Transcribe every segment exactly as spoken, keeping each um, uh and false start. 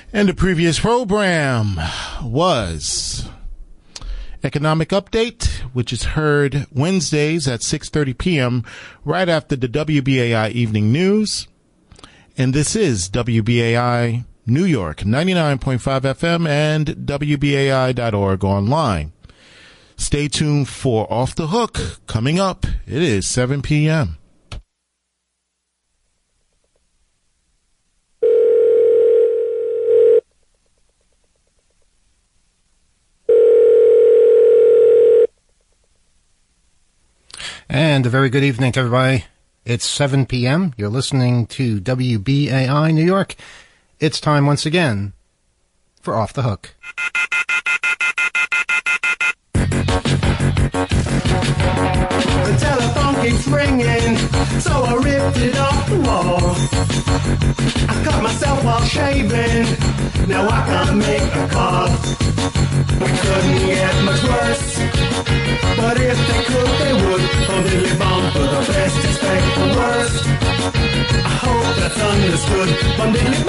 And the previous program was Economic Update, which is heard Wednesdays at six thirty p.m. right after the W B A I Evening News. And this is W B A I New York, ninety-nine point five F M and W B A I dot org online. Stay tuned for Off the Hook. Coming up, it is seven p.m. And a very good evening to everybody. It's seven p.m. You're listening to W B A I New York. It's time once again for Off the Hook. The telephone keeps ringing, so I ripped it off the wall. I cut myself while shaving, now I can't make a call. We couldn't get much worse, but if they could, they would. Oh, they live on for the best, expect the worst. I hope that's understood. Bundily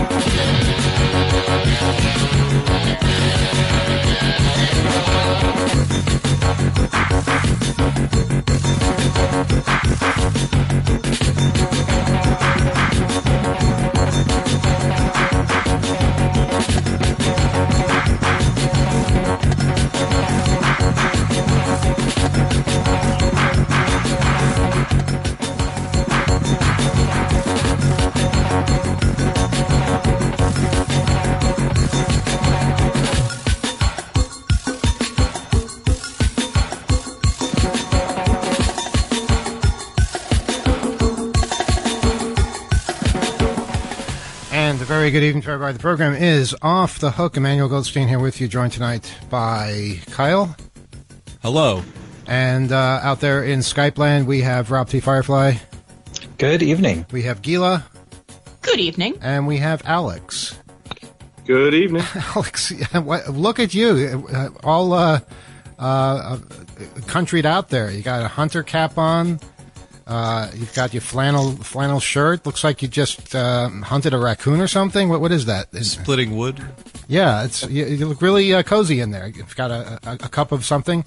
Very good evening to everybody. The program is Off the Hook. Emmanuel Goldstein here with you, joined tonight by Kyle. Hello. And uh, out there in Skype land, we have Rob T. Firefly. Good evening. We have Gila. Good evening. And we have Alex. Good evening. Alex, look at you. All uh, uh, countryed out there. You got a hunter cap on. Uh, you've got your flannel flannel shirt. Looks like you just uh, hunted a raccoon or something. What what is that? Is, Splitting wood. Yeah, it's you, you look really uh, cozy in there. You've got a, a, a cup of something.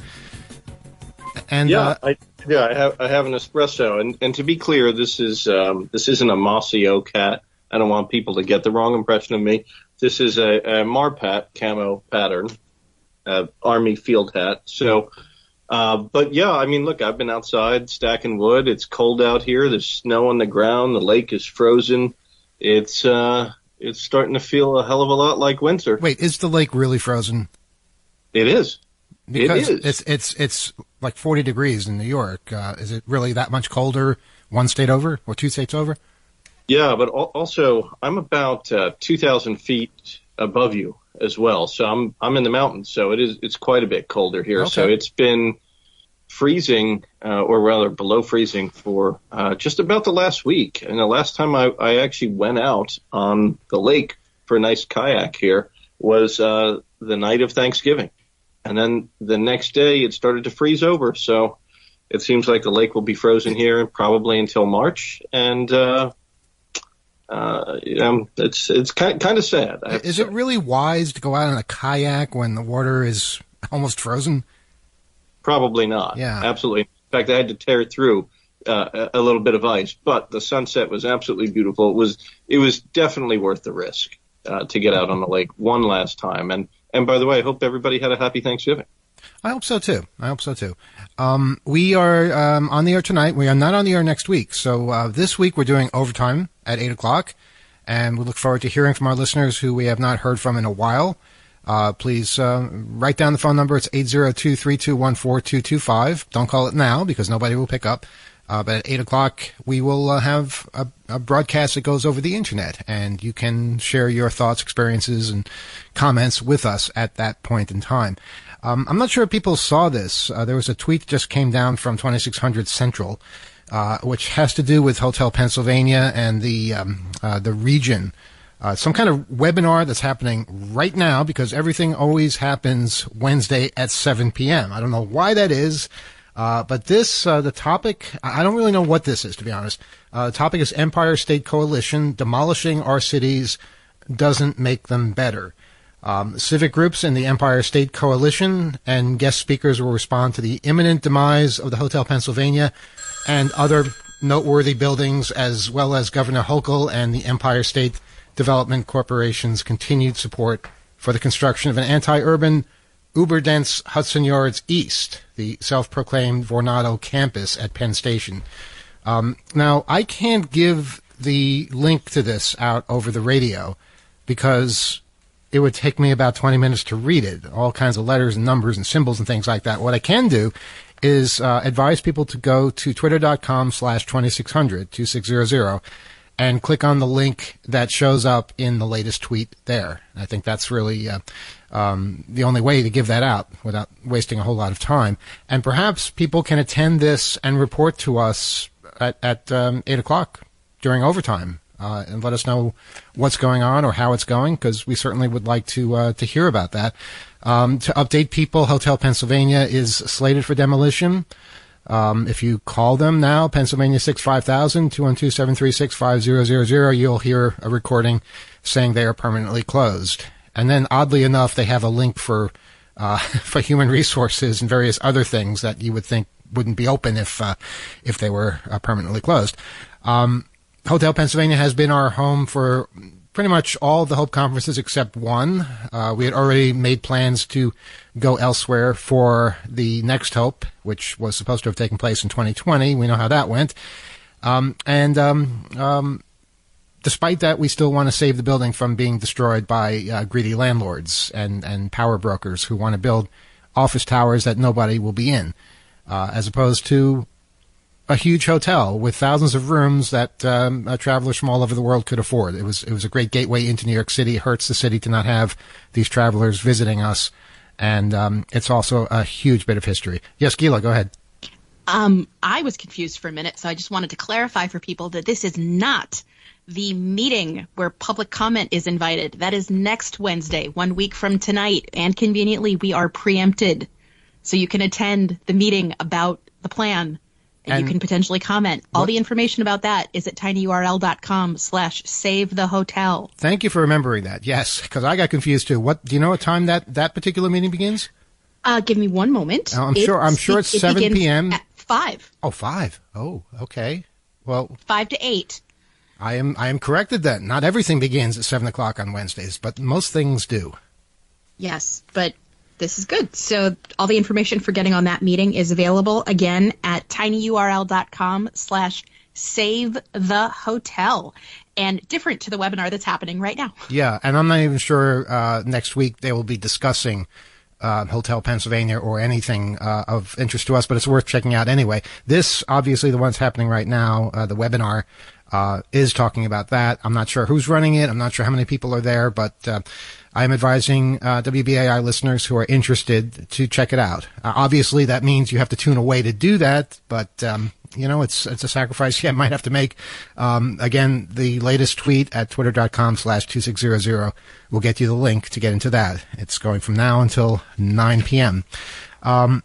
And yeah, uh, I, yeah, I have I have an espresso. And, and to be clear, this is um, this isn't a Mossio cat. I don't want people to get the wrong impression of me. This is a, a Marpat camo pattern, uh, Army field hat. So. Uh, but yeah, I mean, look, I've been outside stacking wood. It's cold out here. There's snow on the ground. The lake is frozen. It's, uh, it's starting to feel a hell of a lot like winter. Wait, is the lake really frozen? It is. Because it is. It's, it's, it's like forty degrees in New York. Uh, is it really that much colder one state over or two states over? Yeah, but also I'm about, uh, two thousand feet above you as well. So I'm, I'm in the mountains. So it is, it's quite a bit colder here. Okay. So it's been freezing, uh, or rather below freezing for, uh, just about the last week. And the last time I, I actually went out on the lake for a nice kayak here was, uh, the night of Thanksgiving. And then the next day it started to freeze over. So it seems like the lake will be frozen here probably until March. And, uh, Uh, um, it's it's kind kind of sad. Is it really wise to go out on a kayak when the water is almost frozen? Probably not. Yeah, absolutely. In fact, I had to tear through uh, a little bit of ice, but the sunset was absolutely beautiful. It was it was definitely worth the risk uh, to get out on the lake one last time. And and by the way, I hope everybody had a happy Thanksgiving. I hope so too. I hope so too. Um, we are um, on the air tonight. We are not on the air next week. So uh, this week we're doing overtime at eight o'clock, and we look forward to hearing from our listeners who we have not heard from in a while. Uh, please uh, write down the phone number. It's eight zero two, three two one, four two two five. Don't call it now because nobody will pick up. Uh, but at eight o'clock we will uh, have a, a broadcast that goes over the internet, and you can share your thoughts, experiences, and comments with us at that point in time. Um, I'm not sure if people saw this. Uh, there was a tweet that just came down from twenty-six hundred Central, uh, which has to do with Hotel Pennsylvania and the um, uh, the region. Uh, some kind of webinar that's happening right now because everything always happens Wednesday at seven p.m. I don't know why that is, uh, but this, uh, the topic, I don't really know what this is, to be honest. Uh, the topic is Empire State Coalition, Demolishing Our Cities, doesn't make them better. Um, civic groups in the Empire State Coalition and guest speakers will respond to the imminent demise of the Hotel Pennsylvania and other noteworthy buildings, as well as Governor Hochul and the Empire State Development Corporation's continued support for the construction of an anti-urban, uber-dense Hudson Yards East, the self-proclaimed Vornado campus at Penn Station. Um, now, I can't give the link to this out over the radio because it would take me about twenty minutes to read it, all kinds of letters and numbers and symbols and things like that. What I can do is uh, advise people to go to twitter.com slash 2600, 2600, and click on the link that shows up in the latest tweet there. I think that's really uh, um, the only way to give that out without wasting a whole lot of time. And perhaps people can attend this and report to us at, at um, eight o'clock during overtime. Uh, and let us know what's going on or how it's going, because we certainly would like to uh, to hear about that. Um, to update people, Hotel Pennsylvania is slated for demolition. Um, if you call them now, Pennsylvania six five thousand, two one two, seven three six, five zero zero zero, you'll hear a recording saying they are permanently closed. And then, oddly enough, they have a link for uh, for human resources and various other things that you would think wouldn't be open if uh, if they were uh, permanently closed. Um, Hotel Pennsylvania has been our home for pretty much all of the Hope conferences except one. Uh, we had already made plans to go elsewhere for the next Hope, which was supposed to have taken place in twenty twenty. We know how that went. Um, and um, um, despite that, we still want to save the building from being destroyed by uh, greedy landlords and, and power brokers who want to build office towers that nobody will be in, uh, as opposed to a huge hotel with thousands of rooms that um, uh, travelers from all over the world could afford. It was it was a great gateway into New York City. It hurts the city to not have these travelers visiting us, and um, it's also a huge bit of history. Yes, Gila, go ahead. Um, I was confused for a minute, so I just wanted to clarify for people that this is not the meeting where public comment is invited. That is next Wednesday, one week from tonight, and conveniently we are preempted, so you can attend the meeting about the plan. And, and you can potentially comment. All what? The information about that is at tinyurl.com slash save the hotel. Thank you for remembering that. Yes, because I got confused too. What do you know what time that, that particular meeting begins? Uh, give me one moment. Oh, I'm it, sure I'm sure it's it seven p.m. At five. Oh, five. Oh, okay. Well, five to eight. I am I am corrected then. Not everything begins at seven o'clock on Wednesdays, but most things do. Yes, but this is good. So all the information for getting on that meeting is available again at tinyurl.com slash save the hotel, and different to the webinar that's happening right now. Yeah, and I'm not even sure uh, next week they will be discussing uh, Hotel Pennsylvania or anything uh, of interest to us, but it's worth checking out anyway. This, obviously, the one that's happening right now, uh, the webinar, uh, is talking about that. I'm not sure who's running it. I'm not sure how many people are there, but uh, I'm advising uh, W B A I listeners who are interested to check it out. Uh, obviously, that means you have to tune away to do that, but um, you know, it's it's a sacrifice you might have to make. Um, again, the latest tweet at twitter.com slash 2600 will get you the link to get into that. It's going from now until nine p.m. Um,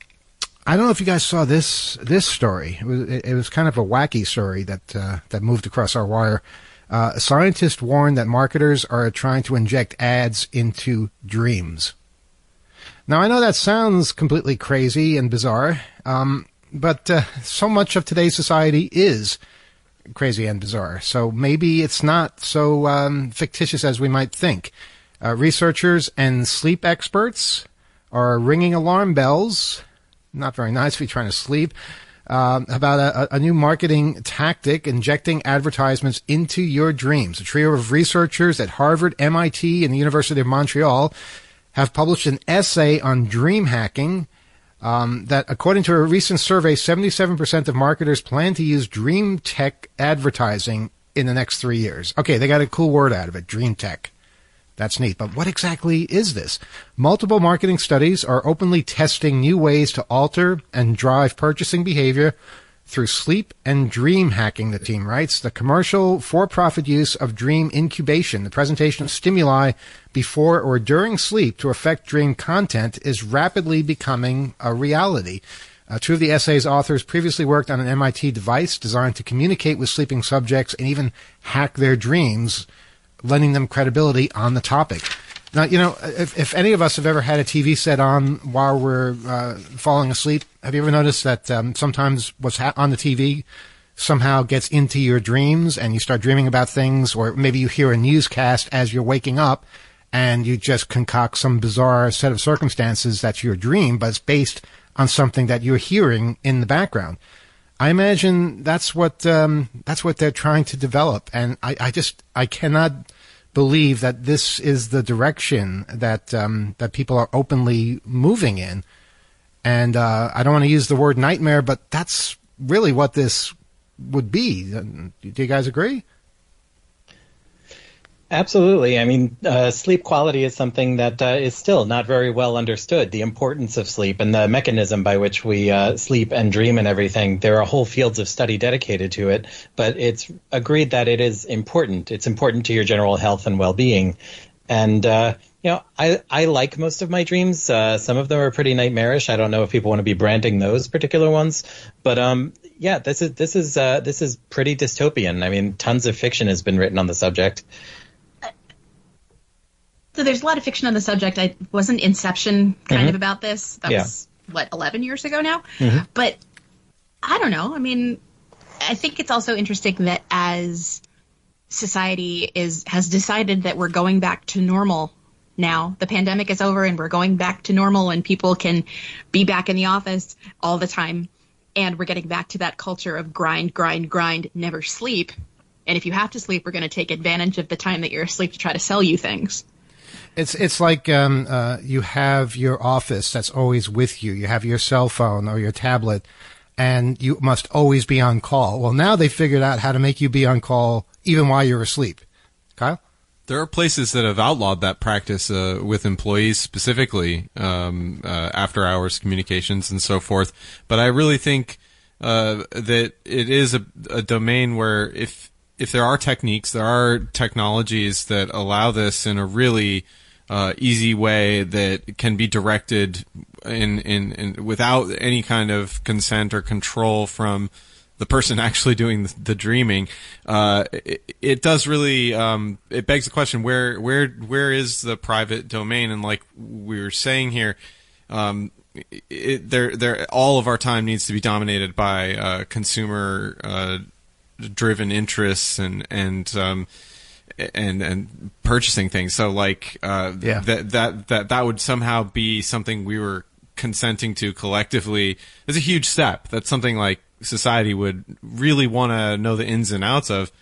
I don't know if you guys saw this this story. It was, it, it was kind of a wacky story that uh, that moved across our wire. Uh, scientists warn that marketers are trying to inject ads into dreams. Now, I know that sounds completely crazy and bizarre, um, but uh, so much of today's society is crazy and bizarre. So maybe it's not so um, fictitious as we might think. Uh, researchers and sleep experts are ringing alarm bells. Not very nice if you're trying to sleep. Uh, about a, a new marketing tactic, injecting advertisements into your dreams. A trio of researchers at Harvard, M I T, and the University of Montreal have published an essay on dream hacking um, that, according to a recent survey, seventy-seven percent of marketers plan to use dream tech advertising in the next three years. Okay, they got a cool word out of it, dream tech. That's neat. But what exactly is this? Multiple marketing studies are openly testing new ways to alter and drive purchasing behavior through sleep and dream hacking, the team writes. The commercial for-profit use of dream incubation, the presentation of stimuli before or during sleep to affect dream content, is rapidly becoming a reality. Uh, two of the essay's authors previously worked on an M I T device designed to communicate with sleeping subjects and even hack their dreams lending them credibility on the topic. Now, you know, if, if any of us have ever had a T V set on while we're uh, falling asleep, have you ever noticed that um, sometimes what's ha- on the T V somehow gets into your dreams and you start dreaming about things, or maybe you hear a newscast as you're waking up and you just concoct some bizarre set of circumstances that's your dream, but it's based on something that you're hearing in the background. I imagine that's what um, that's what they're trying to develop, and I, I just I cannot believe that this is the direction that um, that people are openly moving in. And uh, I don't want to use the word nightmare, but that's really what this would be. Do you guys agree? Absolutely. I mean, uh, sleep quality is something that uh, is still not very well understood, the importance of sleep and the mechanism by which we uh, sleep and dream and everything. There are whole fields of study dedicated to it, but it's agreed that it is important. It's important to your general health and well-being. And, uh, you know, I, I like most of my dreams. Uh, some of them are pretty nightmarish. I don't know if people want to be branding those particular ones, but um, yeah, this is this is uh, this is pretty dystopian. I mean, tons of fiction has been written on the subject. So there's a lot of fiction on the subject. I wasn't Inception kind mm-hmm. of about this. That yeah. was, what, eleven years ago now? Mm-hmm. But I don't know. I mean, I think it's also interesting that as society is has decided that we're going back to normal now, the pandemic is over and we're going back to normal and people can be back in the office all the time. And we're getting back to that culture of grind, grind, grind, never sleep. And if you have to sleep, we're going to take advantage of the time that you're asleep to try to sell you things. It's it's like um, uh, you have your office that's always with you. You have your cell phone or your tablet, and you must always be on call. Well, now they figured out how to make you be on call even while you're asleep. Kyle? There are places that have outlawed that practice uh, with employees specifically, um, uh, after-hours communications and so forth. But I really think uh, that it is a, a domain where if if there are techniques, there are technologies that allow this in a really uh, easy way that can be directed in, in, in without any kind of consent or control from the person actually doing the, the dreaming. Uh, it, it does really um, it begs the question: where where where is the private domain? And like we were saying here, um, it, there there all of our time needs to be dominated by uh, consumer uh, driven interests and and um, and and purchasing things. So like uh, yeah. that that that that would somehow be something we were consenting to collectively. Is a huge step. That's something like society would really want to know the ins and outs of,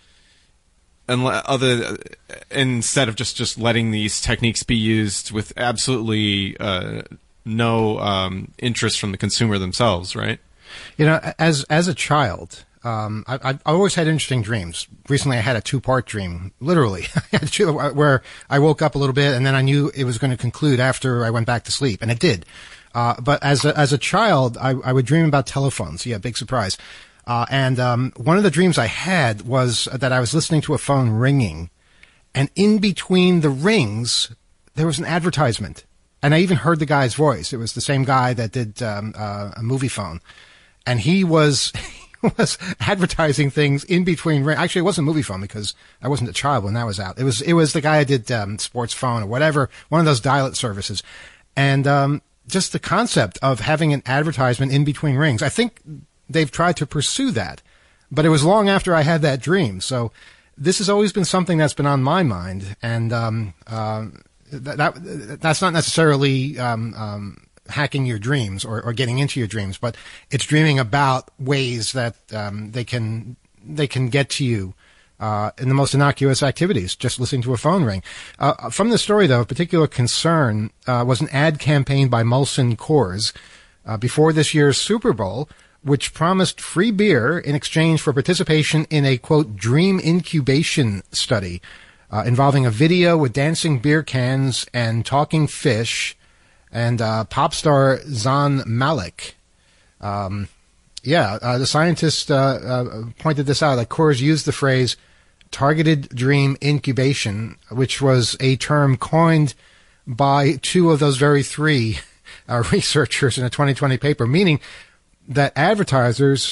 and other instead of just just letting these techniques be used with absolutely uh, no um, interest from the consumer themselves, right? You know, as as a child, um, I, I've always had interesting dreams. Recently, I had a two-part dream, literally, where I woke up a little bit and then I knew it was going to conclude after I went back to sleep, and it did. Uh, but as a, as a child, I, I would dream about telephones. Yeah, big surprise. Uh, and um, one of the dreams I had was that I was listening to a phone ringing, and in between the rings, there was an advertisement. And I even heard the guy's voice. It was the same guy that did um, uh, a movie phone. And he was he was advertising things in between rings. Actually, it wasn't movie phone because I wasn't a child when that was out. It was it was the guy that did um, sports phone or whatever, one of those dial-it services. And um just the concept of having an advertisement in between rings. I think they've tried to pursue that, but it was long after I had that dream. So this has always been something that's been on my mind. And, um, uh, that, that, that's not necessarily, um, um, hacking your dreams or, or getting into your dreams, but it's dreaming about ways that, um, they can, they can get to you. Uh, in the most innocuous activities, just listening to a phone ring. Uh, from the story, though, of particular concern uh, was an ad campaign by Molson Coors uh, before this year's Super Bowl, which promised free beer in exchange for participation in a, quote, dream incubation study uh, involving a video with dancing beer cans and talking fish and uh, pop star Zayn Malik. Um, yeah, uh, the scientists uh, uh, pointed this out, that Coors used the phrase targeted dream incubation, which was a term coined by two of those very three uh, researchers in a twenty twenty paper, meaning that advertisers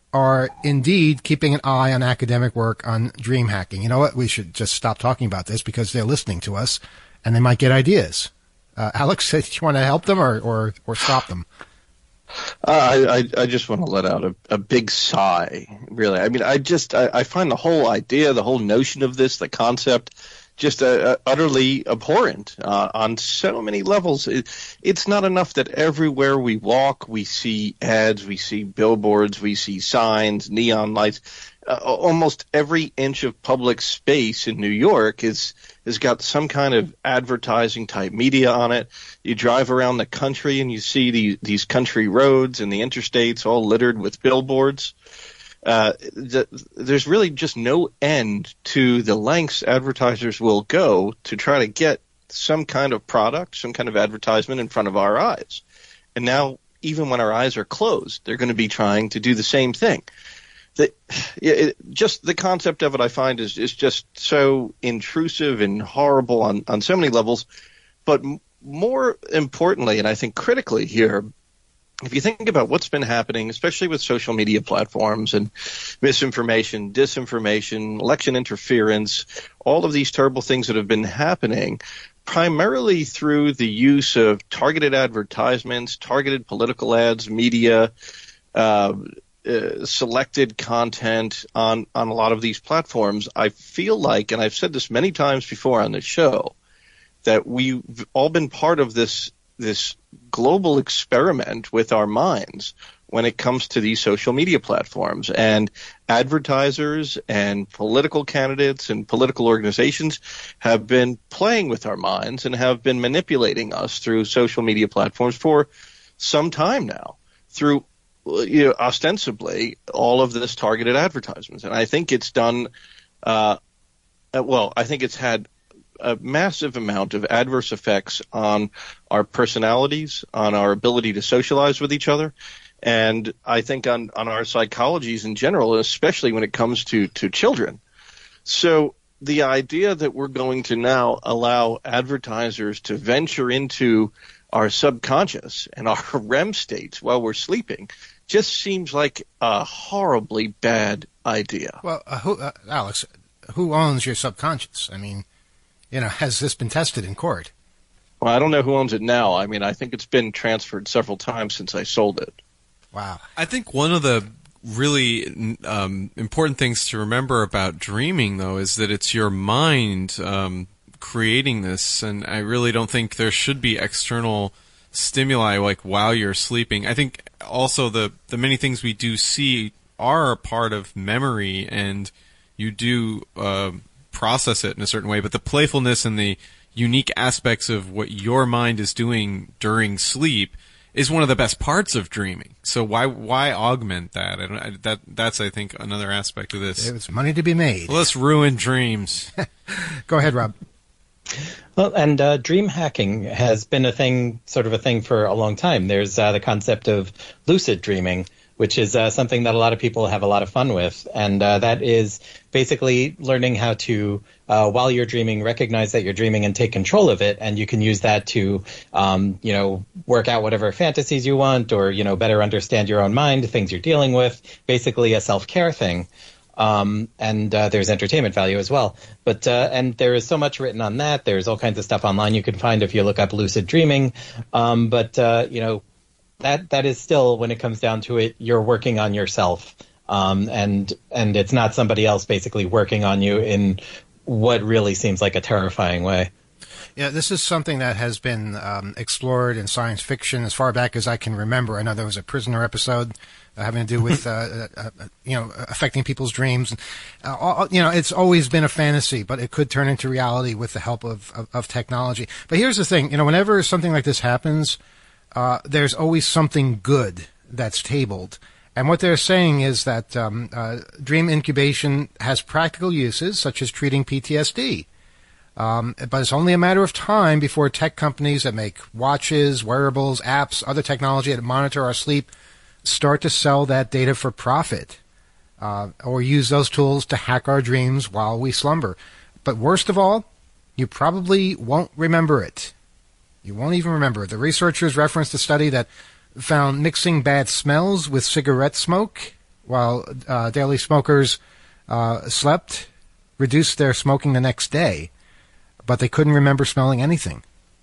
are indeed keeping an eye on academic work on dream hacking. You know what? We should just stop talking about this because they're listening to us and they might get ideas. Uh, Alex, do you want to help them or, or, or stop them? Uh, I, I just want to let out a, a big sigh, really. I mean, I just I, I find the whole idea, the whole notion of this, the concept, just uh, uh, utterly abhorrent uh, on so many levels. It, it's not enough that everywhere we walk, we see ads, we see billboards, we see signs, neon lights. Uh, almost every inch of public space in New York is has got some kind of advertising type media on it. You drive around the country and you see the, these country roads and the interstates all littered with billboards. Uh, the, there's really just no end to the lengths advertisers will go to try to get some kind of product, some kind of advertisement in front of our eyes. And now, even when our eyes are closed, they're going to be trying to do the same thing. The, it, just the concept of it, I find, is, is just so intrusive and horrible on, on so many levels. But m- more importantly, and I think critically here, if you think about what's been happening, especially with social media platforms and misinformation, disinformation, election interference, all of these terrible things that have been happening, primarily through the use of targeted advertisements, targeted political ads, media, uh, uh, selected content on, on a lot of these platforms, I feel like, and I've said this many times before on the show, that we've all been part of this this global experiment with our minds when it comes to these social media platforms, and advertisers and political candidates and political organizations have been playing with our minds and have been manipulating us through social media platforms for some time now through, you know, ostensibly all of this targeted advertisements. And I think it's done, uh, well, I think it's had a massive amount of adverse effects on our personalities, on our ability to socialize with each other, and I think on, on our psychologies in general, especially when it comes to, to children. So the idea that we're going to now allow advertisers to venture into our subconscious and our R E M states while we're sleeping just seems like a horribly bad idea. Well, uh, who, uh, Alex, who owns your subconscious? I mean, you know, has this been tested in court? Well, I don't know who owns it now. I mean, I think it's been transferred several times since I sold it. Wow. I think one of the really um, important things to remember about dreaming, though, is that it's your mind um, creating this, and I really don't think there should be external stimuli like while you're sleeping. I think also the, the many things we do see are a part of memory, and you do uh, process it in a certain way, but the playfulness and the unique aspects of what your mind is doing during sleep is one of the best parts of dreaming. So why why augment that? I don't, I, that that's I think another aspect of this. There's money to be made. Let's ruin dreams. Go ahead, Rob. Well, and uh, dream hacking has been a thing, sort of a thing for a long time. There's uh, the concept of lucid dreaming, which is uh, something that a lot of people have a lot of fun with. And uh, that is basically learning how to, uh, while you're dreaming, recognize that you're dreaming and take control of it. And you can use that to, um, you know, work out whatever fantasies you want, or, you know, better understand your own mind, things you're dealing with, basically a self-care thing. Um, and uh, there's entertainment value as well. But uh, and there is so much written on that. There's all kinds of stuff online you can find if you look up lucid dreaming. Um, but, uh, you know, That that is still, when it comes down to it, you're working on yourself, um, and and it's not somebody else basically working on you in what really seems like a terrifying way. Yeah, this is something that has been um, explored in science fiction as far back as I can remember. I know there was a Prisoner episode uh, having to do with uh, uh, uh, you know affecting people's dreams. Uh, all, you know, it's always been a fantasy, but it could turn into reality with the help of, of, of technology. But here's the thing: you know, whenever something like this happens, Uh, there's always something good that's tabled. And what they're saying is that um, uh, dream incubation has practical uses, such as treating P T S D. Um, but it's only a matter of time before tech companies that make watches, wearables, apps, other technology that monitor our sleep start to sell that data for profit, uh, or use those tools to hack our dreams while we slumber. But worst of all, you probably won't remember it. You won't even remember it. The researchers referenced a study that found mixing bad smells with cigarette smoke while uh, daily smokers uh, slept, reduced their smoking the next day, but they couldn't remember smelling anything.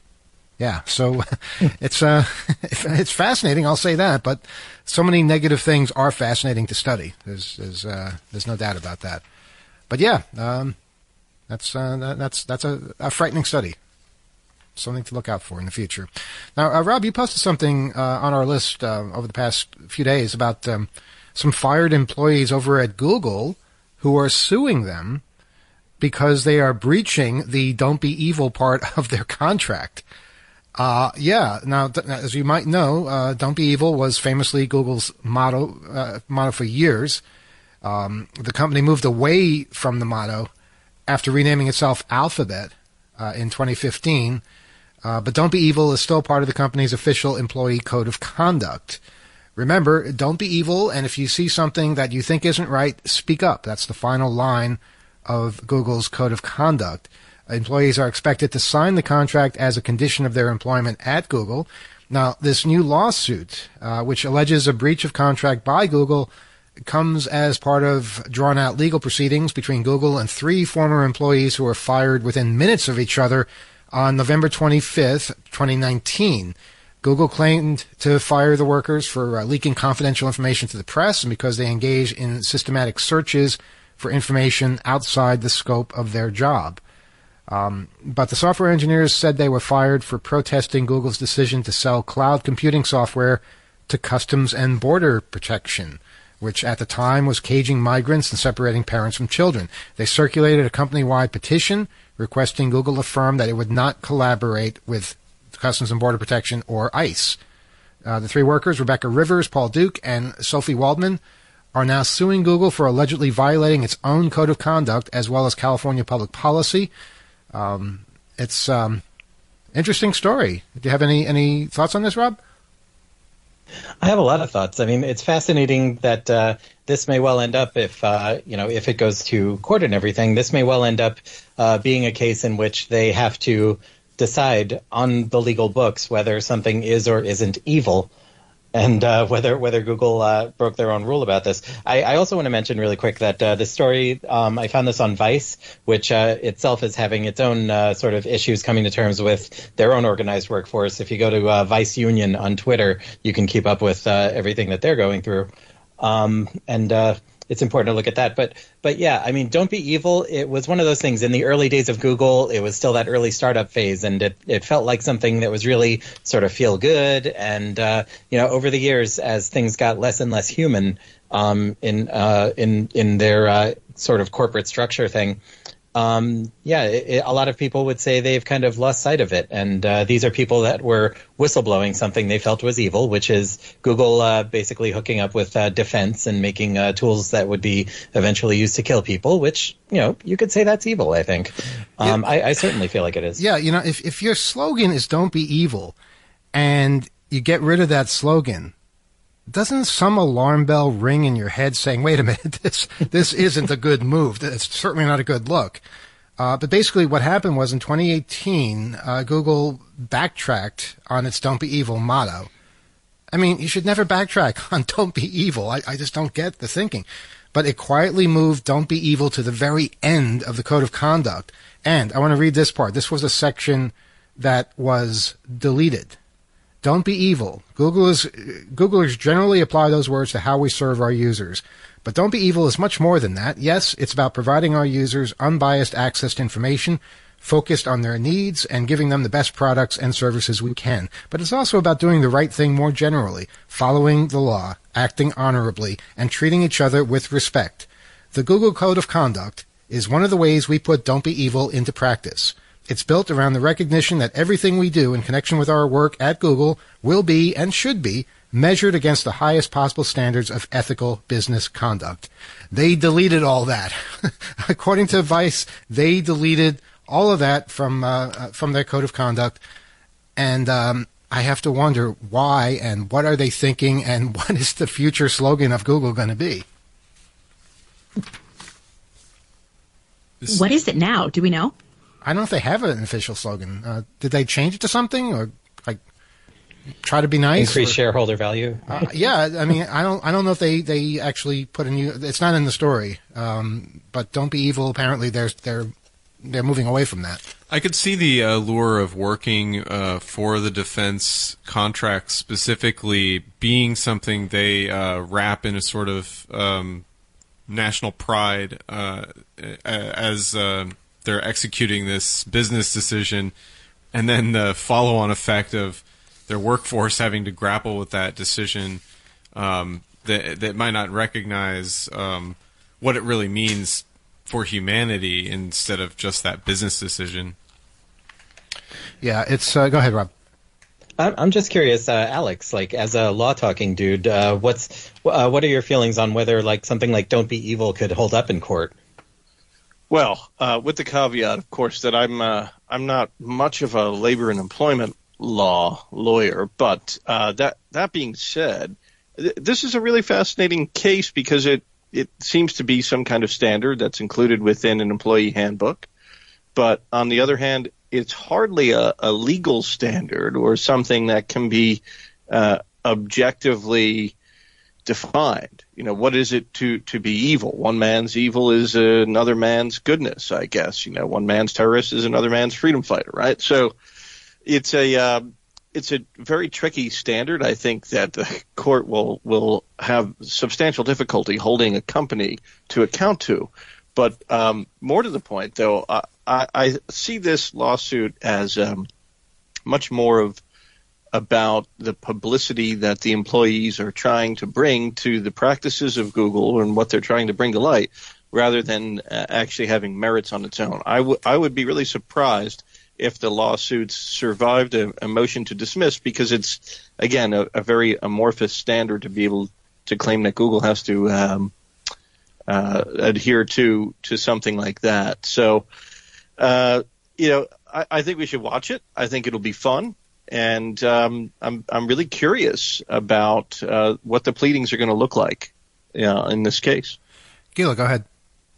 Yeah, so it's uh, it's fascinating, I'll say that, but so many negative things are fascinating to study. There's there's uh, there's no doubt about that. But yeah, um, that's uh, that, that's that's a, a frightening study. Something to look out for in the future. Now, uh, Rob, you posted something uh, on our list uh, over the past few days about um, some fired employees over at Google who are suing them because they are breaching the "don't be evil" part of their contract. Uh, yeah. Now, th- as you might know, uh, "don't be evil" was famously Google's motto uh, motto for years. Um, the company moved away from the motto after renaming itself Alphabet uh, in twenty fifteen. Uh, but "don't be evil" is still part of the company's official employee code of conduct. Remember, don't be evil, and if you see something that you think isn't right, speak up. That's the final line of Google's code of conduct. Employees are expected to sign the contract as a condition of their employment at Google. Now, this new lawsuit, uh, which alleges a breach of contract by Google, comes as part of drawn-out legal proceedings between Google and three former employees who were fired within minutes of each other on November twenty-fifth, twenty nineteen. Google claimed to fire the workers for uh, leaking confidential information to the press and because they engaged in systematic searches for information outside the scope of their job. Um, but the software engineers said they were fired for protesting Google's decision to sell cloud computing software to Customs and Border Protection, which at the time was caging migrants and separating parents from children. They circulated a company-wide petition requesting Google affirm that it would not collaborate with Customs and Border Protection or ICE. Uh, the three workers, Rebecca Rivers, Paul Duke, and Sophie Waldman, are now suing Google for allegedly violating its own code of conduct as well as California public policy. Um, it's um, interesting story. Do you have any, any thoughts on this, Rob? I have a lot of thoughts. I mean, it's fascinating that uh, this may well end up, if uh, you know, if it goes to court and everything, this may well end up uh, being a case in which they have to decide on the legal books whether something is or isn't evil, and uh, whether whether Google uh, broke their own rule about this. I, I also want to mention really quick that uh, the story, um, I found this on Vice, which uh, itself is having its own uh, sort of issues coming to terms with their own organized workforce. If you go to uh, Vice Union on Twitter, you can keep up with uh, everything that they're going through. Um, and uh, it's important to look at that. But but yeah, I mean, don't be evil. It was one of those things in the early days of Google. It was still that early startup phase, and it, it felt like something that was really sort of feel good. And uh, you know, over the years, as things got less and less human um, in uh, in in their uh, sort of corporate structure thing. Um, yeah, it, it, a lot of people would say they've kind of lost sight of it. And uh, these are people that were whistleblowing something they felt was evil, which is Google uh, basically hooking up with uh, defense and making uh, tools that would be eventually used to kill people, which, you know, you could say that's evil, I think. Um, yeah. I, I certainly feel like it is. Yeah, you know, if, if your slogan is "Don't be evil" and you get rid of that slogan, doesn't some alarm bell ring in your head saying, wait a minute, this this isn't a good move. It's certainly not a good look. Uh, but basically what happened was in twenty eighteen, uh, Google backtracked on its "Don't be evil" motto. I mean, you should never backtrack on "Don't be evil." I, I just don't get the thinking. But it quietly moved "Don't be evil" to the very end of the code of conduct. And I want to read this part. This was a section that was deleted. Don't be evil. Googlers, Googlers generally apply those words to how we serve our users. But don't be evil is much more than that. Yes, it's about providing our users unbiased access to information, focused on their needs, and giving them the best products and services we can. But it's also about doing the right thing more generally, following the law, acting honorably, and treating each other with respect. The Google Code of Conduct is one of the ways we put "Don't be evil" into practice. It's built around the recognition that everything we do in connection with our work at Google will be and should be measured against the highest possible standards of ethical business conduct. They deleted all that. According to Vice, they deleted all of that from uh, from their code of conduct. And um, I have to wonder why and what are they thinking and what is the future slogan of Google going to be? What is it now? Do we know? I don't know if they have an official slogan. Uh, did they change it to something, or like? try to be nice. Increase or, shareholder value. uh, yeah, I mean, I don't, I don't know if they, they actually put in you. It's not in the story, um, but don't be evil. Apparently, they're they're they're moving away from that. I could see the allure of working uh, for the defense contract specifically being something they uh, wrap in a sort of um, national pride uh, as uh, they're executing this business decision, and then the follow-on effect of their workforce having to grapple with that decision um, that, that might not recognize um, what it really means for humanity instead of just that business decision. Yeah, it's. Uh, go ahead, Rob. I'm just curious, uh, Alex. Like, as a law talking dude, uh, what's uh, what are your feelings on whether like something like "Don't be evil" could hold up in court? Well, uh, with the caveat, of course, that I'm uh, I'm not much of a labor and employment law lawyer, but uh, that that being said, th- this is a really fascinating case because it it seems to be some kind of standard that's included within an employee handbook, but on the other hand, it's hardly a, a legal standard or something that can be uh, objectively defined. You know, what is it to, to be evil? One man's evil is another man's goodness, I guess. You know, one man's terrorist is another man's freedom fighter, right? So it's a uh, it's a very tricky standard. I think that the court will will have substantial difficulty holding a company to account to. But um, more to the point, though, I, I, I see this lawsuit as um, much more of about the publicity that the employees are trying to bring to the practices of Google and what they're trying to bring to light, rather than uh, actually having merits on its own. I, w- I would be really surprised if the lawsuits survived a, a motion to dismiss, because it's, again, a, a very amorphous standard to be able to claim that Google has to um, uh, adhere to to something like that. So, uh, you know, I, I think we should watch it. I think it'll be fun. And um, I'm I'm really curious about uh, what the pleadings are going to look like uh, in this case. Gila, go ahead.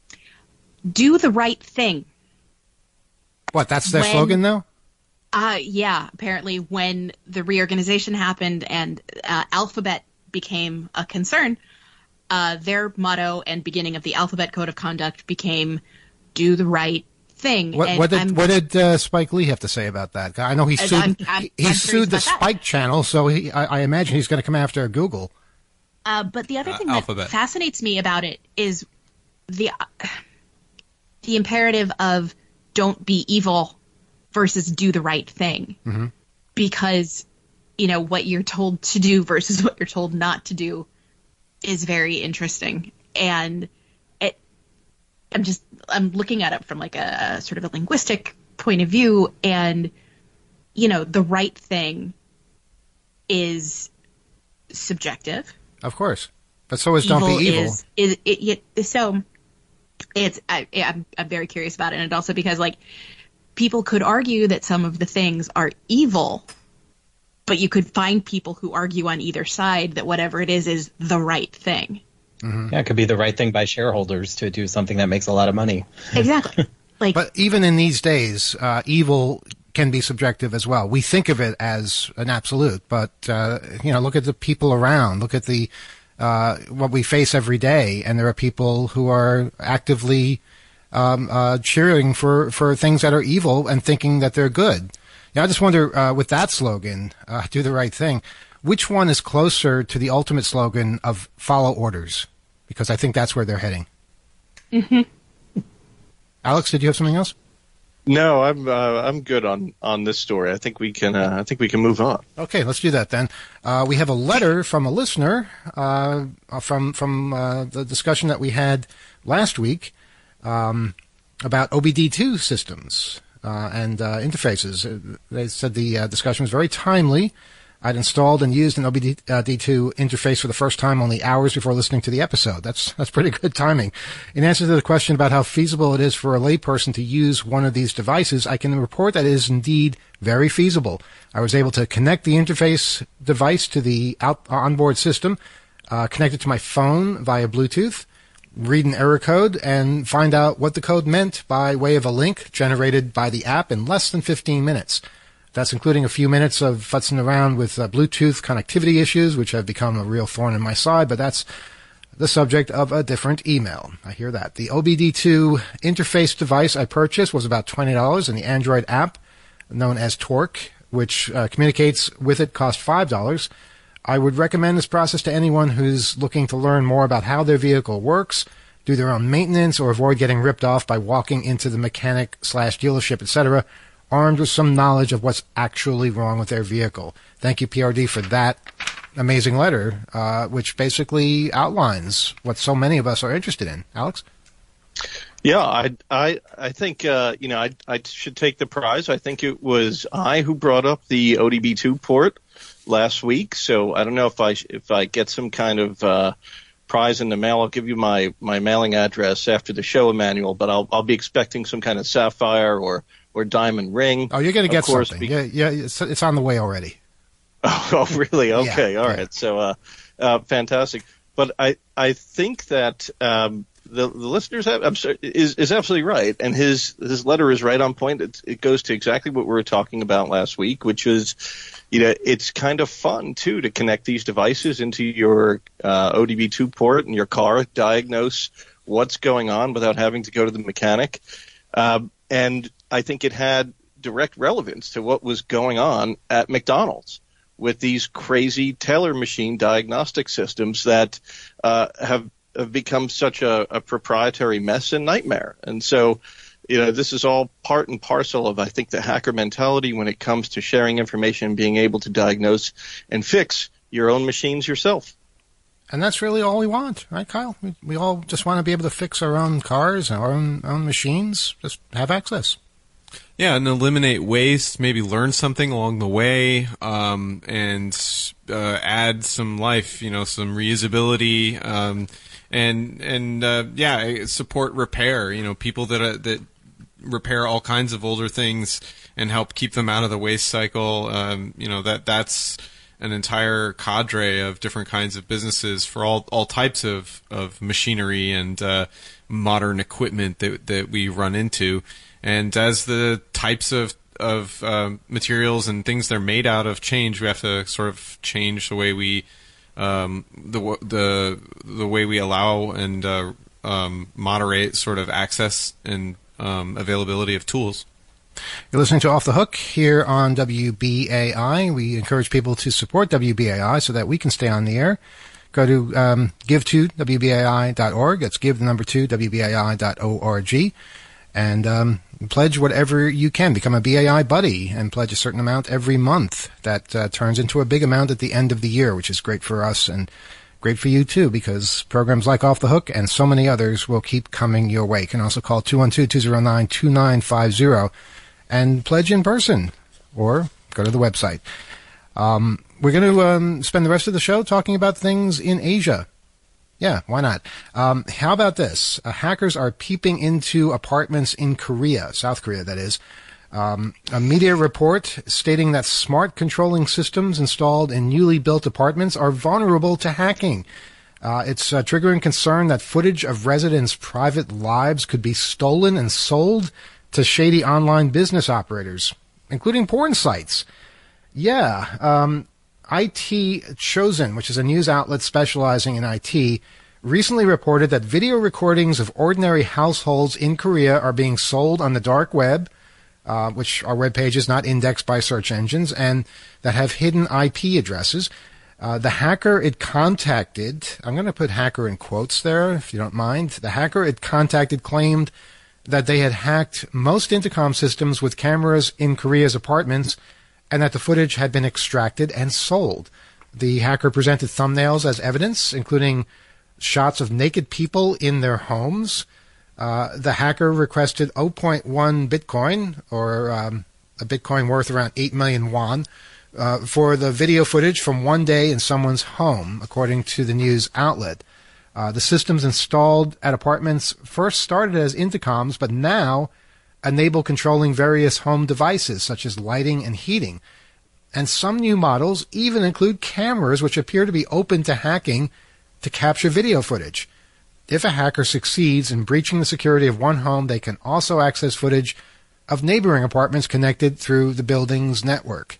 Do the right thing. What, that's their When- slogan now? Uh, yeah, apparently when the reorganization happened and uh, Alphabet became a concern, uh, their motto and beginning of the Alphabet Code of Conduct became do the right thing. What, And what did I'm- what did uh, Spike Lee have to say about that? I know he I'm- sued I'm- I'm he, he curious sued the about that. Spike channel, so he, I, I imagine he's going to come after Google. Uh, but the other Uh, thing Alphabet. that fascinates me about it is the uh, the imperative of don't be evil versus do the right thing. Mhm. Because, you know, what you're told to do versus what you're told not to do is very interesting. And it, I'm just, I'm looking at it from like a, a sort of a linguistic point of view, and, you know, the right thing is subjective. Of course, but so is don't be evil. Is, is it, it, so it's I, I'm I'm very curious about it, and also because like people could argue that some of the things are evil, but you could find people who argue on either side that whatever it is is the right thing. Mm-hmm. Yeah, it could be the right thing by shareholders to do something that makes a lot of money. Exactly. Like, But even in these days, uh, evil can be subjective as well. We think of it as an absolute, but uh, you know, look at the people around. Look at the uh, what we face every day, and there are people who are actively um, uh, cheering for, for things that are evil and thinking that they're good. Now, I just wonder, uh, with that slogan, uh, "Do the right thing," which one is closer to the ultimate slogan of "Follow orders"? Because I think that's where they're heading. mm-hmm. Alex, did you have something else? No, I'm uh, I'm good on, on this story. I think we can uh, I think we can move on. Okay, let's do that then. Uh, we have a letter from a listener uh, from from uh, the discussion that we had last week um, about O B D two systems uh, and uh, interfaces. They said the uh, discussion was very timely. I'd installed and used an O B D two interface for the first time only hours before listening to the episode. That's that's pretty good timing. In answer to the question about how feasible it is for a layperson to use one of these devices, I can report that it is indeed very feasible. I was able to connect the interface device to the out, onboard system, uh, connect it to my phone via Bluetooth, read an error code, and find out what the code meant by way of a link generated by the app in less than fifteen minutes. That's including a few minutes of futzing around with uh, Bluetooth connectivity issues, which have become a real thorn in my side, but that's the subject of a different email. I hear that. The O B D two interface device I purchased was about twenty dollars, and the Android app, known as Torque, which uh, communicates with it, cost five dollars. I would recommend this process to anyone who's looking to learn more about how their vehicle works, do their own maintenance, or avoid getting ripped off by walking into the mechanic slash dealership, et cetera, armed with some knowledge of what's actually wrong with their vehicle. Thank you, P R D, for that amazing letter, uh, which basically outlines what so many of us are interested in. Alex? Yeah, I I I think uh, you know I I should take the prize. I think it was I who brought up the O D B two port last week. So I don't know if I if I get some kind of uh, prize in the mail. I'll give you my, my mailing address after the show, Emmanuel. But I'll I'll be expecting some kind of sapphire or or diamond ring. Oh, you're going to get course, something. Be- yeah, yeah, it's, it's on the way already. Oh, oh really? Okay, yeah, all yeah. right. So, uh, uh, fantastic. But I, I think that um, the, the listeners have I'm sorry, is is absolutely right, and his his letter is right on point. It, it goes to exactly what we were talking about last week, which is, you know, it's kind of fun too to connect these devices into your uh, O D B two port in your car, diagnose what's going on without having to go to the mechanic, um, and I think it had direct relevance to what was going on at McDonald's with these crazy teller machine diagnostic systems that uh, have, have become such a, a proprietary mess and nightmare. And so, you know, this is all part and parcel of, I think, the hacker mentality when it comes to sharing information and being able to diagnose and fix your own machines yourself. And that's really all we want, right, Kyle? We, we all just want to be able to fix our own cars and our own, own machines, just have access. Yeah, and eliminate waste, maybe learn something along the way, um, and uh, add some life, you know, some reusability, um, and and uh, yeah, support repair. You know, people that uh, that repair all kinds of older things and help keep them out of the waste cycle. Um, you know, that that's an entire cadre of different kinds of businesses for all all types of of machinery and uh, modern equipment that that we run into. And as the types of of um, materials and things they're made out of change, we have to sort of change the way we um, the the the way we allow and uh, um, moderate sort of access and um, availability of tools. You're listening to Off the Hook here on W B A I. We encourage people to support W B A I so that we can stay on the air. Go to um, give to W B A I dot org. That's give the number two W B A I dot org. And um, pledge whatever you can. Become a B A I buddy and pledge a certain amount every month. That uh, turns into a big amount at the end of the year, which is great for us and great for you, too, because programs like Off the Hook and so many others will keep coming your way. You can also call two one two, two zero nine, two nine five zero and pledge in person or go to the website. Um, we're going to um, spend the rest of the show talking about things in Asia. Yeah, why not? Um, how about this? Uh, hackers are peeping into apartments in Korea, South Korea, that is. Um, a media report stating that smart controlling systems installed in newly built apartments are vulnerable to hacking. Uh, it's uh, triggering concern that footage of residents' private lives could be stolen and sold to shady online business operators, including porn sites. Yeah, um... I T Chosen, which is a news outlet specializing in I T, recently reported that video recordings of ordinary households in Korea are being sold on the dark web, uh, which are web pages not indexed by search engines, and that have hidden I P addresses. Uh, the hacker it contacted, I'm going to put hacker in quotes there, if you don't mind. The hacker it contacted claimed that they had hacked most intercom systems with cameras in Korea's apartments and that the footage had been extracted and sold. The hacker presented thumbnails as evidence, including shots of naked people in their homes. Uh, the hacker requested zero point one Bitcoin, or um, a Bitcoin worth around eight million won, uh, for the video footage from one day in someone's home, according to the news outlet. Uh, the systems installed at apartments first started as intercoms, but now enable controlling various home devices such as lighting and heating. And some new models even include cameras which appear to be open to hacking to capture video footage. If a hacker succeeds in breaching the security of one home, they can also access footage of neighboring apartments connected through the building's network.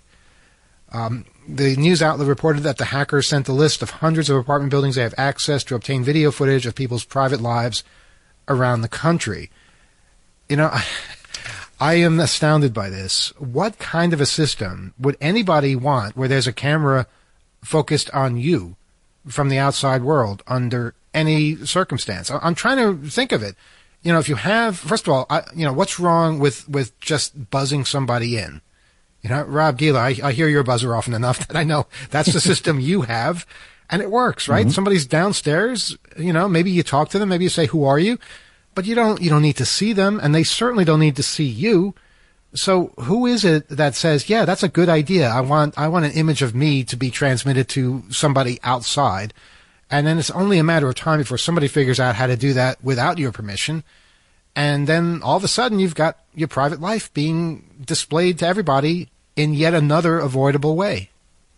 Um, the news outlet reported that the hackers sent a list of hundreds of apartment buildings they have access to obtain video footage of people's private lives around the country. You know, I, I am astounded by this. What kind of a system would anybody want where there's a camera focused on you from the outside world under any circumstance? I'm trying to think of it. You know, if you have, first of all, I, you know, what's wrong with, with just buzzing somebody in? You know, Rob Gila, I, I hear your buzzer often enough that I know that's the system you have, and it works, right? Mm-hmm. Somebody's downstairs, you know, maybe you talk to them, maybe you say, who are you? But you don't, you don't need to see them, and they certainly don't need to see you. So who is it that says, yeah, that's a good idea. I want, I want an image of me to be transmitted to somebody outside. And then it's only a matter of time before somebody figures out how to do that without your permission. And then all of a sudden you've got your private life being displayed to everybody in yet another avoidable way.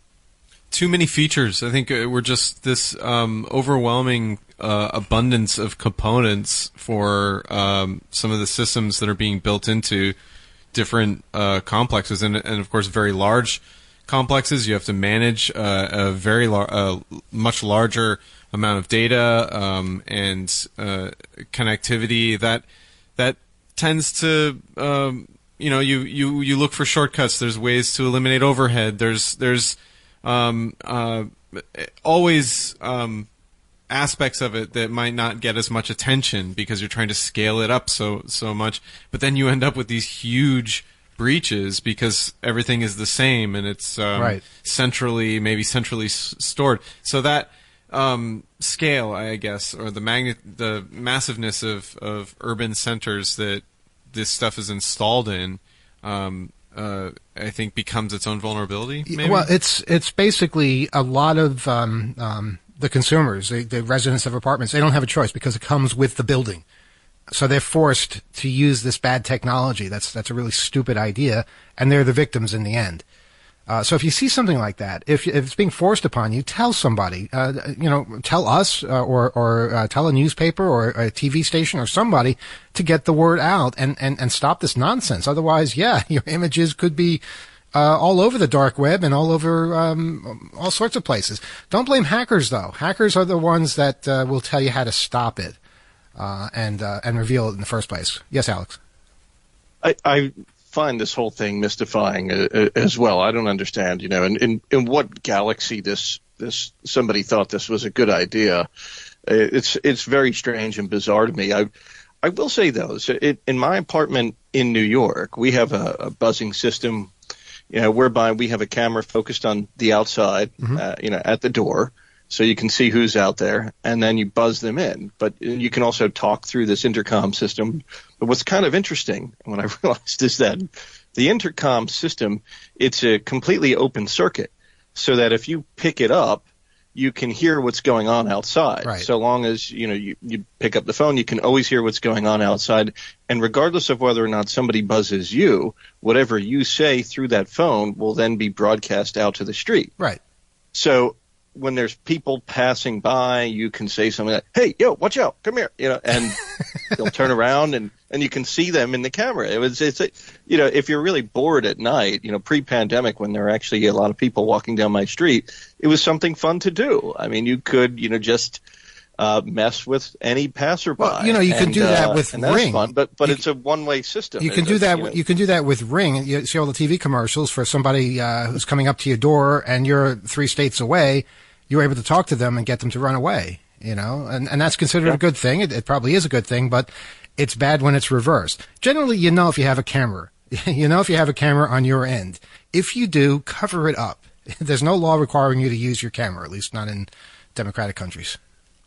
Too many features. I think we're just this um, overwhelming uh, abundance of components for um, some of the systems that are being built into different uh, complexes, and, and of course very large complexes. You have to manage uh, a very lar- uh, much larger amount of data um, and uh, connectivity. That that tends to um, you know you, you you look for shortcuts. There's ways to eliminate overhead. There's there's um, uh, always um, aspects of it that might not get as much attention because you're trying to scale it up so so much. But then you end up with these huge breaches because everything is the same and it's um, right. centrally, maybe centrally s- stored. So that um, scale, I guess, or the magnet, the massiveness of, of urban centers that this stuff is installed in, um, uh, I think becomes its own vulnerability. Maybe? Well, it's it's basically a lot of um, um, the consumers, the, the residents of apartments. They don't have a choice because it comes with the building. So they're forced to use this bad technology. That's that's a really stupid idea, and they're the victims in the end. Uh, so if you see something like that, if, if it's being forced upon you, tell somebody. Uh, you know, tell us uh, or or uh, tell a newspaper or a T V station or somebody to get the word out and, and, and stop this nonsense. Otherwise, yeah, your images could be uh, all over the dark web and all over um, all sorts of places. Don't blame hackers, though. Hackers are the ones that uh, will tell you how to stop it. Uh, and uh, and reveal it in the first place. Yes, Alex. I, I find this whole thing mystifying uh, as well. I don't understand, you know, in, in, in what galaxy this this somebody thought this was a good idea. It's it's very strange and bizarre to me. I I will say though, so it, in my apartment in New York, we have a, a buzzing system, you know, whereby we have a camera focused on the outside, mm-hmm. uh, you know, at the door. So you can see who's out there, and then you buzz them in. But you can also talk through this intercom system. But what's kind of interesting, when I realized, is that the intercom system, it's a completely open circuit, so that if you pick it up, you can hear what's going on outside. Right. So long as you know you, you pick up the phone, you can always hear what's going on outside. And regardless of whether or not somebody buzzes you, whatever you say through that phone will then be broadcast out to the street. Right. So when there's people passing by, you can say something like, hey, yo, watch out, come here, you know, and they'll turn around and, and you can see them in the camera. It was, it's, a, you know, if you're really bored at night, you know, pre-pandemic when there were actually a lot of people walking down my street, it was something fun to do. I mean, you could, you know, just uh, mess with any passerby. Well, you know, you and, can do that uh, with and that's Ring. Fun, but but you, it's a one-way system. You can it's do a, that. You, know, you can do that with Ring. You see all the T V commercials for somebody uh, who's coming up to your door and you're three states away. You're able to talk to them and get them to run away, you know, and, and that's considered yeah. a good thing. It, it probably is a good thing, but it's bad when it's reversed. Generally, you know if you have a camera. You know if you have a camera on your end. If you do, cover it up. There's no law requiring you to use your camera, at least not in democratic countries.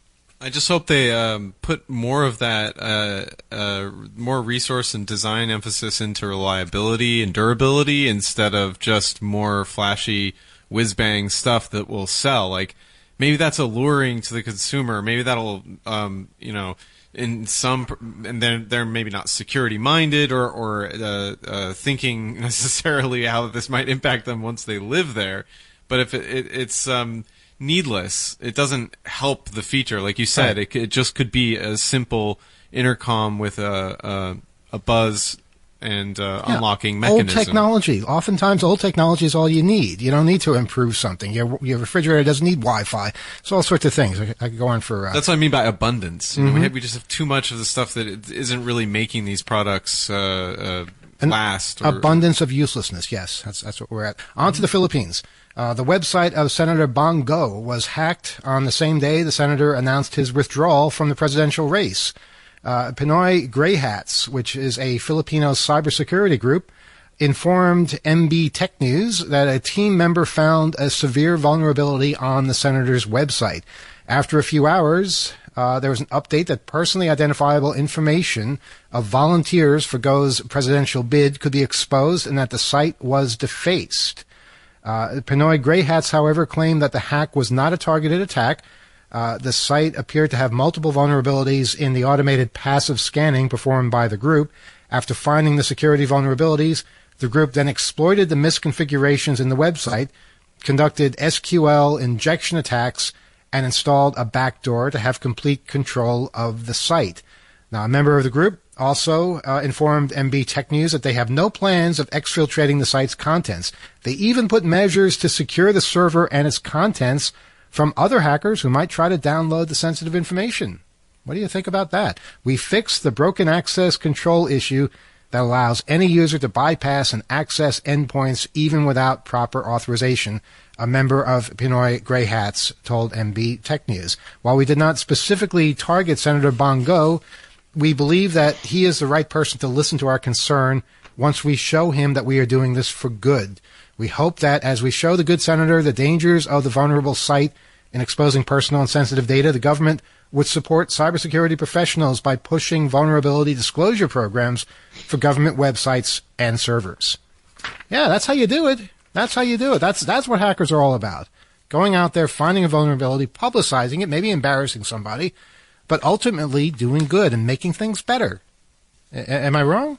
I just hope they um, put more of that, uh, uh, more resource and design emphasis into reliability and durability instead of just more flashy whiz-bang stuff that will sell. Like, maybe that's alluring to the consumer. Maybe that'll, um, you know, in some, and they're, they're maybe not security-minded or, or uh, uh, thinking necessarily how this might impact them once they live there. But if it, it, it's um, needless, it doesn't help the feature. Like you said, right. it, it just could be a simple intercom with a, a, a buzz and uh, Yeah. unlocking Old mechanism. technology. Oftentimes, old technology is all you need. You don't need to improve something. Your, your refrigerator doesn't need Wi-Fi. It's all sorts of things. I, I could go on for... Uh, That's what I mean by abundance. You know, Mm-hmm. we, have, we just have too much of the stuff that it isn't really making these products uh, uh, An last. Or, abundance of uselessness. Yes, that's that's what we're at. On to the Philippines. Uh, the website of Senator Bongo was hacked on the same day the senator announced his withdrawal from the presidential race. Uh, Pinoy Grey Hats, which is a Filipino cybersecurity group, informed M B Tech News that a team member found a severe vulnerability on the senator's website. After a few hours, uh, there was an update that personally identifiable information of volunteers for Go's presidential bid could be exposed and that the site was defaced. Uh, Pinoy Grey Hats, however, claimed that the hack was not a targeted attack. Uh, the site appeared to have multiple vulnerabilities in the automated passive scanning performed by the group. After finding the security vulnerabilities, the group then exploited the misconfigurations in the website, conducted S Q L injection attacks, and installed a backdoor to have complete control of the site. Now, a member of the group also uh, informed M B Tech News that they have no plans of exfiltrating the site's contents. They even put measures to secure the server and its contents from other hackers who might try to download the sensitive information. What do you think about that? We fixed the broken access control issue that allows any user to bypass and access endpoints even without proper authorization, a member of Pinoy Grey Hats told M B Tech News. While we did not specifically target Senator Bongo, we believe that he is the right person to listen to our concern once we show him that we are doing this for good. We hope that as we show the good senator the dangers of the vulnerable site in exposing personal and sensitive data, the government would support cybersecurity professionals by pushing vulnerability disclosure programs for government websites and servers. Yeah, that's how you do it. That's how you do it. That's that's what hackers are all about. Going out there, finding a vulnerability, publicizing it, maybe embarrassing somebody, but ultimately doing good and making things better. A- am I wrong?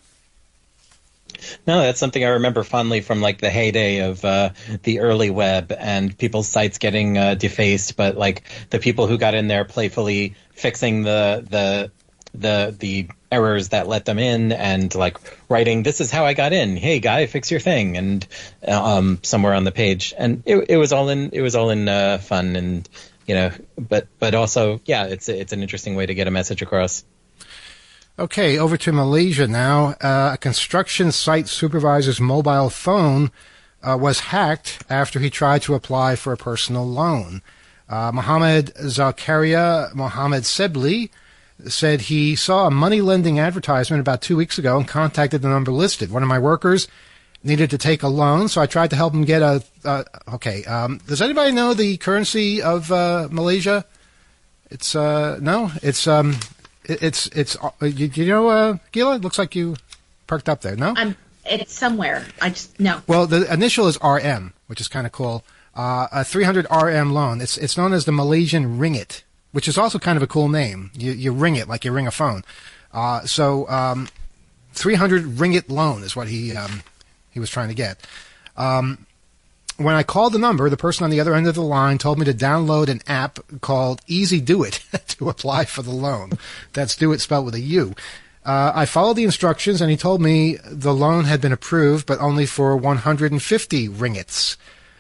No, that's something I remember fondly from like the heyday of uh, the early web and people's sites getting uh, defaced, but like the people who got in there playfully fixing the the the the errors that let them in and like writing, "This is how I got in. Hey guy, fix your thing," and um, somewhere on the page, and it, it was all in it was all in uh, fun and you know, but but also yeah, it's it's an interesting way to get a message across. Okay, over to Malaysia now. Uh, a construction site supervisor's mobile phone uh, was hacked after he tried to apply for a personal loan. Uh, Mohammed Zakaria Mohammed Sebli said he saw a money lending advertisement about two weeks ago and contacted the number listed. One of my workers needed to take a loan, so I tried to help him get a... Uh, okay, um, does anybody know the currency of uh, Malaysia? It's... Uh, no? It's... Um, It's, it's, uh, you, you know, uh, Gila? It looks like you perked up there, no? I'm, it's somewhere. I just, no. Well, the initial is R M, which is kind of cool. Uh, a three hundred R M loan. It's, it's known as the Malaysian ringgit, which is also kind of a cool name. You, you ring it like you ring a phone. Uh, so, um, three hundred ringgit loan is what he, um, he was trying to get. Um, When I called the number, the person on the other end of the line told me to download an app called Easy Do It to apply for the loan. That's do it spelled with a U. Uh, I followed the instructions, and he told me the loan had been approved, but only for one hundred fifty ringgits.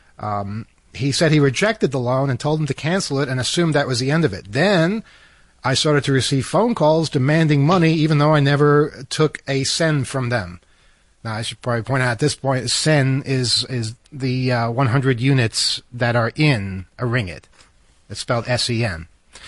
Um, he said he rejected the loan and told him to cancel it and assumed that was the end of it. Then I started to receive phone calls demanding money, even though I never took a sen from them. Now, I should probably point out at this point, sen is is the uh, one hundred units that are in a ringgit. It's spelled S E N.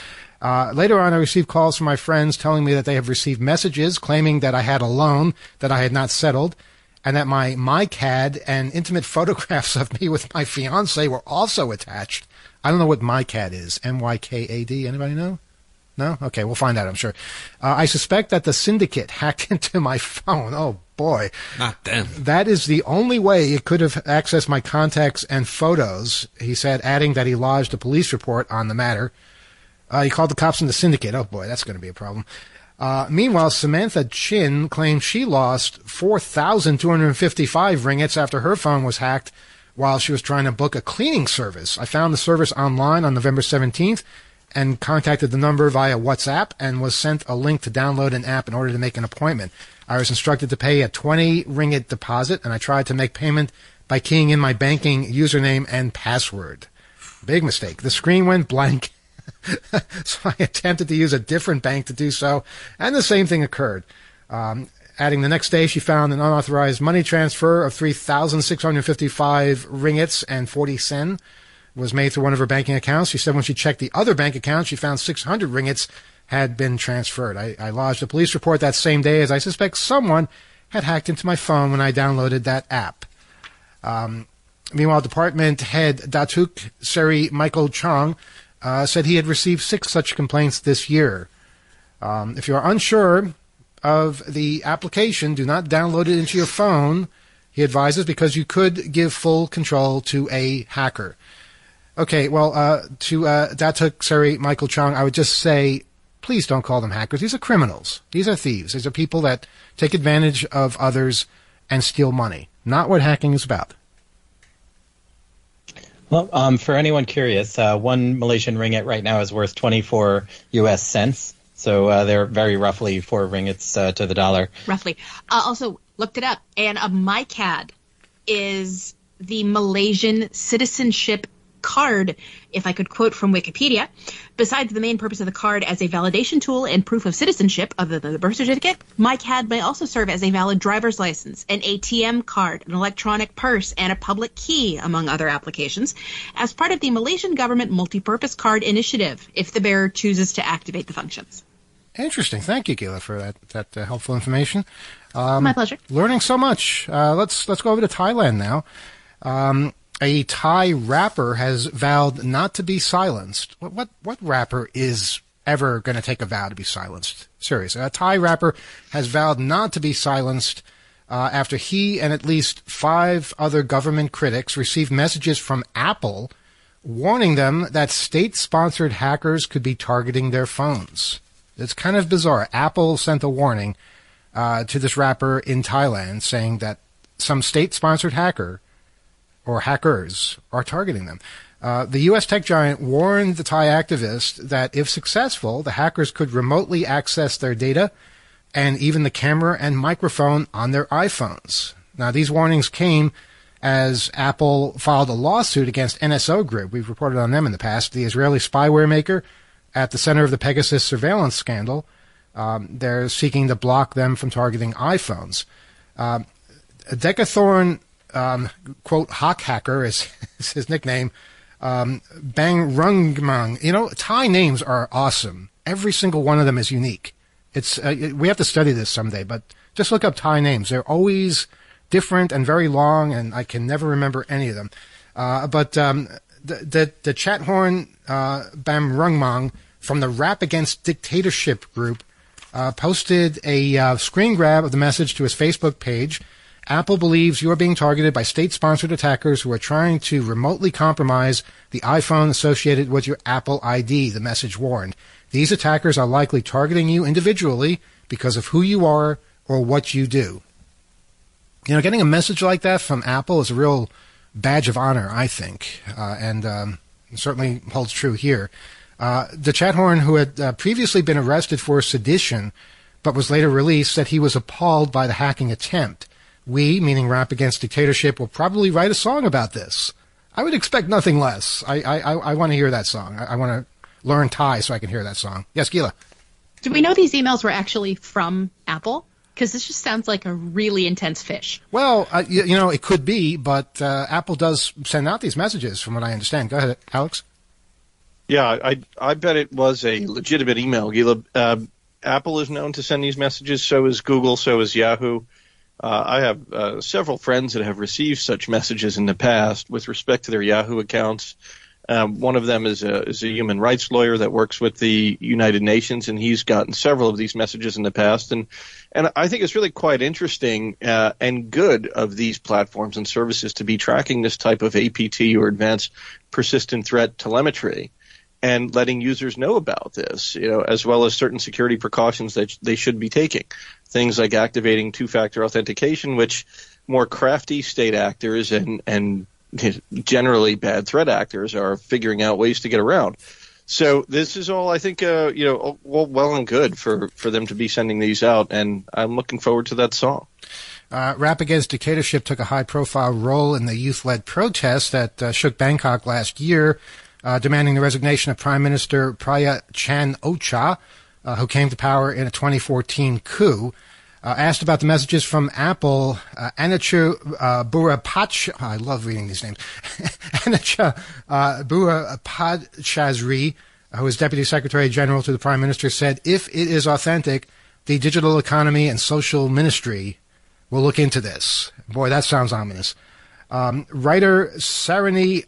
Uh, later on, I received calls from my friends telling me that they have received messages claiming that I had a loan that I had not settled, and that my MyCAD and intimate photographs of me with my fiancé were also attached. I don't know what MyCAD is. M Y K A D. Anybody know? No? Okay, we'll find out, I'm sure. Uh, I suspect that the syndicate hacked into my phone. Oh, boy. Not them. That is the only way it could have accessed my contacts and photos, he said, adding that he lodged a police report on the matter. Uh, he called the cops in the syndicate. Oh, boy, that's going to be a problem. Uh, meanwhile, Samantha Chin claimed she lost four thousand two hundred fifty-five ringgits after her phone was hacked while she was trying to book a cleaning service. I found the service online on November seventeenth, and contacted the number via WhatsApp and was sent a link to download an app in order to make an appointment. I was instructed to pay a twenty ringgit deposit, and I tried to make payment by keying in my banking username and password. Big mistake. The screen went blank, so I attempted to use a different bank to do so, and the same thing occurred. Um, adding the next day, she found an unauthorized money transfer of three thousand six hundred fifty-five ringgits and forty sen was made through one of her banking accounts. She said when she checked the other bank account, she found six hundred ringgits had been transferred. I, I lodged a police report that same day, as I suspect someone had hacked into my phone when I downloaded that app. Um, meanwhile, Department Head Datuk Seri Michael Chong uh, said he had received six such complaints this year. Um, if you are unsure of the application, do not download it into your phone, he advises, because you could give full control to a hacker. Okay, well, uh, to uh, Datuk Seri Michael Chong, I would just say, please don't call them hackers. These are criminals. These are thieves. These are people that take advantage of others and steal money. Not what hacking is about. Well, um, for anyone curious, uh, one Malaysian ringgit right now is worth twenty-four U S cents. So uh, they're very roughly four ringgits uh, to the dollar. Roughly. Uh, also, looked it up, and a MyCAD is the Malaysian citizenship card, if I could quote from Wikipedia. Besides the main purpose of the card as a validation tool and proof of citizenship, other than the birth certificate, MyCAD may also serve as a valid driver's license, an A T M card, an electronic purse, and a public key, among other applications, as part of the Malaysian government multi-purpose card initiative, if the bearer chooses to activate the functions. Interesting. Thank you, Gila, for that that uh, helpful information. Um, My pleasure. Learning so much. Uh, let's let's go over to Thailand now. Um, a Thai rapper has vowed not to be silenced. What what, what rapper is ever going to take a vow to be silenced? Seriously, a Thai rapper has vowed not to be silenced uh, after he and at least five other government critics received messages from Apple warning them that state-sponsored hackers could be targeting their phones. It's kind of bizarre. Apple sent a warning uh, to this rapper in Thailand saying that some state-sponsored hacker or hackers are targeting them. Uh, the U S tech giant warned the Thai activist that if successful, the hackers could remotely access their data and even the camera and microphone on their iPhones. Now, these warnings came as Apple filed a lawsuit against N S O Group. We've reported on them in the past, the Israeli spyware maker at the center of the Pegasus surveillance scandal. Um, they're seeking to block them from targeting iPhones. Um, Decathorn, um, quote, Hawk Hacker is, is his nickname, um, Bang Rungmang. You know, Thai names are awesome. Every single one of them is unique. It's uh, we have to study this someday, but just look up Thai names. They're always different and very long, and I can never remember any of them. Uh, but um, the, the, the Chathorn uh, Bam Rungmang from the Rap Against Dictatorship group uh, posted a uh, screen grab of the message to his Facebook page. Apple believes you are being targeted by state-sponsored attackers who are trying to remotely compromise the iPhone associated with your Apple I D, the message warned. These attackers are likely targeting you individually because of who you are or what you do. You know, getting a message like that from Apple is a real badge of honor, I think, uh, and um, certainly holds true here. Uh, the Chathorn, who had uh, previously been arrested for sedition but was later released, said he was appalled by the hacking attempt. We, meaning Rap Against Dictatorship, will probably write a song about this. I would expect nothing less. I I, I, I want to hear that song. I, I want to learn Thai so I can hear that song. Yes, Gila. Do we know these emails were actually from Apple? Because this just sounds like a really intense fish. Well, uh, you, you know, it could be, but uh, Apple does send out these messages, from what I understand. Go ahead, Alex. Yeah, I I bet it was a legitimate email, Gila. Uh, Apple is known to send these messages. So is Google. So is Yahoo. Uh, I have uh, several friends that have received such messages in the past with respect to their Yahoo accounts. Um, one of them is a, is a human rights lawyer that works with the United Nations, and he's gotten several of these messages in the past. And and I think it's really quite interesting uh, and good of these platforms and services to be tracking this type of A P T or advanced persistent threat telemetry and letting users know about this, you know, as well as certain security precautions that they should be taking. Things like activating two-factor authentication, which more crafty state actors and, and generally bad threat actors are figuring out ways to get around. So this is all, I think, uh, you know, all well and good for, for them to be sending these out, and I'm looking forward to that song. Uh, Rap Against Dictatorship took a high-profile role in the youth-led protests that uh, shook Bangkok last year, uh, demanding the resignation of Prime Minister Prayut Chan-o-cha, uh, who came to power in a twenty fourteen coup. Uh, asked about the messages from Apple, uh, Anicha uh, Burapach, oh, I love reading these names, Anicha uh, Burapachazri, who is Deputy Secretary General to the Prime Minister, said, if it is authentic, the Digital Economy and Social Ministry will look into this. Boy, that sounds ominous. Um, writer Sarini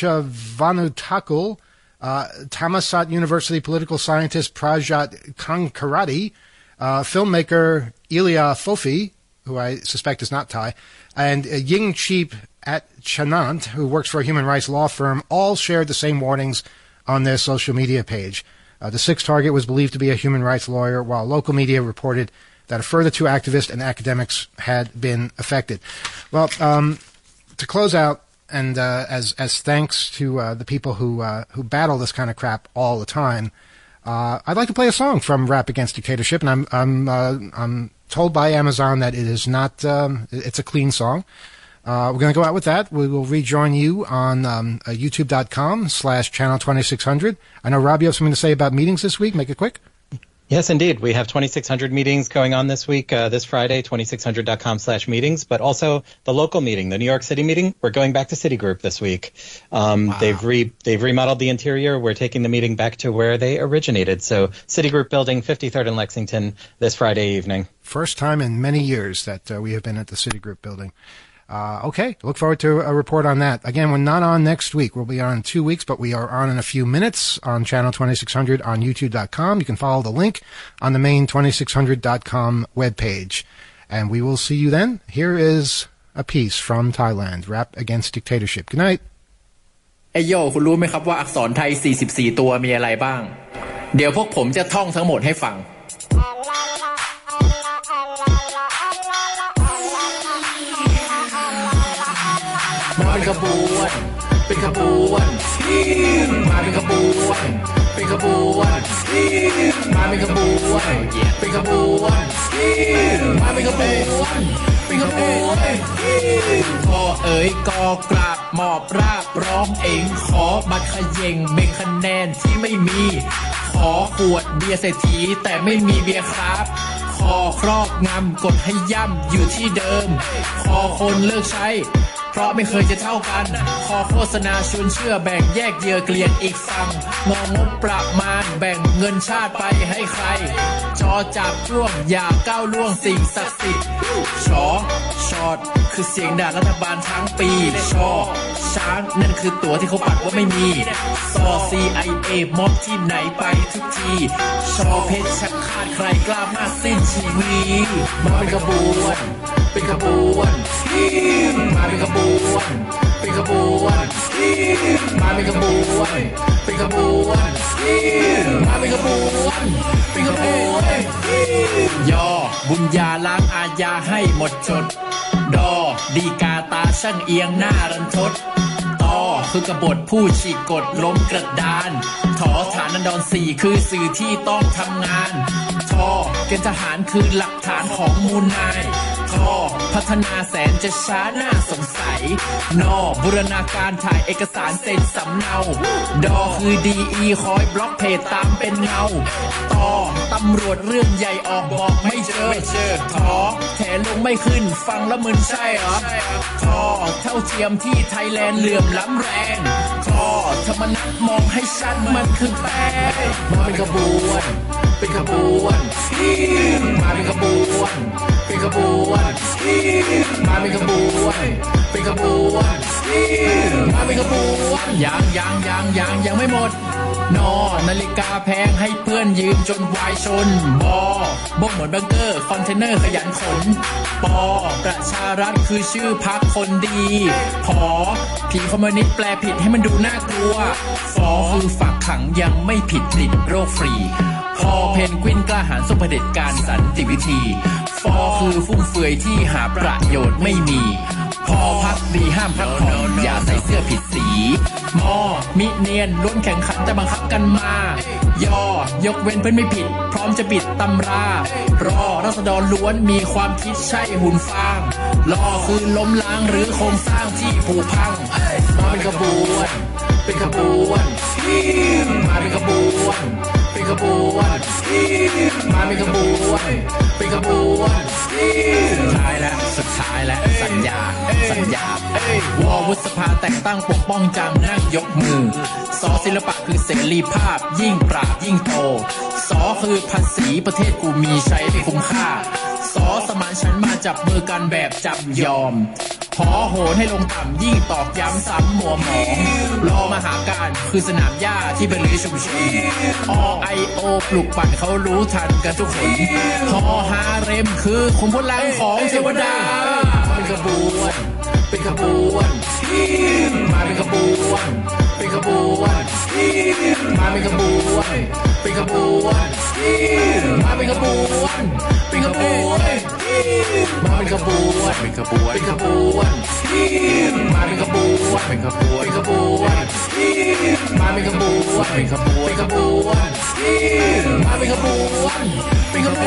Achavanutakul, uh, Thammasat University political scientist Prajat Kankarati, uh, filmmaker Ilya Fofi, who I suspect is not Thai, and uh, Ying Cheep at Chanant, who works for a human rights law firm, all shared the same warnings on their social media page. Uh, the sixth target was believed to be a human rights lawyer, while local media reported that a further two activists and academics had been affected. Well, um, to close out, and uh, as as thanks to uh, the people who uh, who battle this kind of crap all the time, uh, I'd like to play a song from Rap Against Dictatorship, and I'm I'm uh, I'm told by Amazon that it is not um, it's a clean song. Uh, we're going to go out with that. We will rejoin you on um, uh, youtube.com slash channel 2600. I know, Rob, you have something to say about meetings this week. Make it quick. Yes, indeed. We have twenty-six hundred meetings going on this week, uh, this Friday, twenty-six hundred dot com slash meetings, but also the local meeting, the New York City meeting. We're going back to Citigroup this week. Um, wow. They've re, they've remodeled the interior. We're taking the meeting back to where they originated. So Citigroup building, fifty-third and Lexington, this Friday evening. First time in many years that uh, we have been at the Citigroup building. Uh, okay, look forward to a report on that. Again, we're not on next week. We'll be on in two weeks, but we are on in a few minutes on channel twenty-six hundred on youtube dot com. You can follow the link on the main twenty-six hundred dot com webpage. And we will see you then. Here is a piece from Thailand, Rap Against Dictatorship. Good night. เอ้ยโยคุณรู้ไหมครับว่าอักษรไทยสี่สิบสี่ตัวมีอะไรบ้างเดี๋ยวพวกผมจะท่องทั้งหมดให้ฟังมาเป็นขบวนเป็นขบวนมาเป็นขบวนเป็นขบวนมาเป็นขบวนเป็นขบวนมาเป็นขบวนเป็นขบวนพอเอ๋ยกอกราบหมอบราบร้องเองขอบัตรเขย่งเบ่งคะแนนที่ไม่มีขอขวดเบียร์เศรษฐีแต่ไม่มีเบียร์ครับขอครอบงำกดให้ย่ำอยู่ที่เดิมขอคนเลิกใช้เพราะไม่เคยจะเท่ากันขอโฆษณาชวนเชื่อแบ่งแยกเหยื่อเกลียดอีกฝั่งงองบประมาณแบ่งเงินชาติไปให้ใครจอจับจ้วงอย่าก้าวล่วงสิ่งศักดิ์สิทธิ์ชอชอดคือเสียงด่ารัฐบาลทั้งปีชอช้างนั่นคือตั๋วที่เขาปัดว่าไม่มีซอ ซี ไอ เอ ม็อบที่ไหนไปทุกทีชอเพชรชักคาดใครกล้ามากสิ้นชีวิตมาเป็นขบวนเป็นขบวนมาเป็นขบวนเป็นขบวนมาเป็นขบวนเป็นขบวนมาเป็นขบวนเป็นขบวนย่อบุญญาล้างอาญาให้หมดจดดอดีกาตาช่างเอียงหน้ารันทดต่อคือกบฏผู้ฉีกกฎล้มกระดานถอฐานันดรสี่คือสื่อที่ต้องทำงานทอเกณฑ์ทหารคือหลักฐานของมูลนายทอพัฒนาแสนจะช้าน่าสงสัยนอบูรณาการถ่ายเอกสารเซ็นสำเนาดอคือดีอีคอยบล็อกเพจตามเป็นเงาต่อตำรวจเรื่องใหญ่ออกบอกไม่เจอทอแถลงไม่ขึ้นฟังแล้วมึนใช่เหรอทอเท่าเทียมที่ไทยแลนด์เหลื่อมล้ำแรงทอธรรมนัสมองให้ชัดมันคือแป้งมาเป็นขบวนเป็นขบวนมาเป็นขบวนเป็นขบวนมาเป็นขบวนเป็นขบวนมาเป็นขบวนยังยังยังยังยังไม่หมดนอนาฬิกาแพงให้เพื่อนยืมจนวายชนบอบ่งเหมือนบังเกอร์คอนเทนเนอร์ขยันขนปอประชารัฐคือชื่อพรรคคนดีพอผีคอมมิวนิสต์แปลผิดให้มันดูน่ากลัวฟอคือฝักขังยังไม่ผิดติดโรคฟรีพอเพนกวินกล้าหาญสู้เผด็จการสันติวิธีฟอคือฟุ่มเฟือยที่หาประโยชน์ไม่มีพอพักดีห้ามพักผ่อนอย่าใส่เสื้อผิดสีมอมิเนียนล้วนแข่งขันแต่บังคับกันมายอยกเว้นเพื่อนไม่ผิดพร้อมจะปิดตำรารอราษฎรล้วนมีความคิดใช่หุ่นฟางรอคือล้มล้างหรือโครงสร้างที่ผุพังมาเป็นขบวนเป็นขบวนมาเป็นขบวนเป็นขบวนมาเป็นขบวนเป็นขบวนสุดท้ายแล้วสุดท้ายแล้วสัญญาสัญญาวอวุฒิสภาแต่งตั้งปกป้องจำนั่งยกมือสอศิลปะคือเสรีภาพยิ่งปราบยิ่งโตสอคือภาษีประเทศกูมีใช้ให้คุ้มค่าสอสมานฉันมาจับมือกันแบบจับยอมหอโหนให้ลงต่ำยิ่งตอกย้ำซ้ำมัวหมองรอมหาการคือสนามหญ้าที่เป็นรื้อชุมชนอไอโอปลุกปั่นเขารู้ทันกันทุกคนหอฮาเร็มคือขุมพลังของเทวดาเป็นขบวนเป็นขบวนมาเป็นขบวนเป็นขบวนมาเป็นขบวนเป็นขบวนมาเป็นขบวนเป็นขบวนมาเป็นขบวนเป็นขบวนเป็นขบวนมาเป็นขบวนเป็นขบวนเป็นขบวนมาเป็นขบวนเป็นขบวนเป็นขบวนมาเป็นขบวนเป็นขบ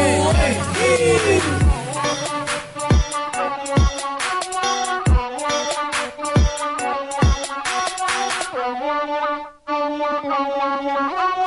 วน